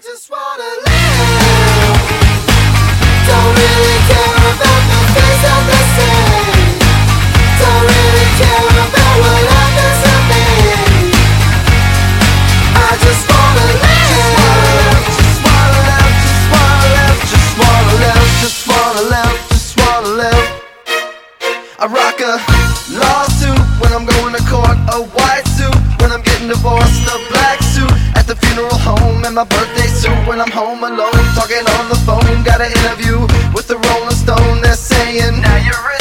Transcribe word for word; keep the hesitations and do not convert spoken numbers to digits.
just wanna live. Don't really care about the things that they say. Don't really care about what happens to me. I just wanna live. Just wanna live, just wanna live, just wanna live, just wanna live, just wanna live. I rock a lawsuit when I'm going to court, a white suit when I'm getting divorced, a black suit at the funeral home, and my birthday suit when I'm home alone, talking on the phone. Got an interview with the Rolling Stone, they're saying, now you're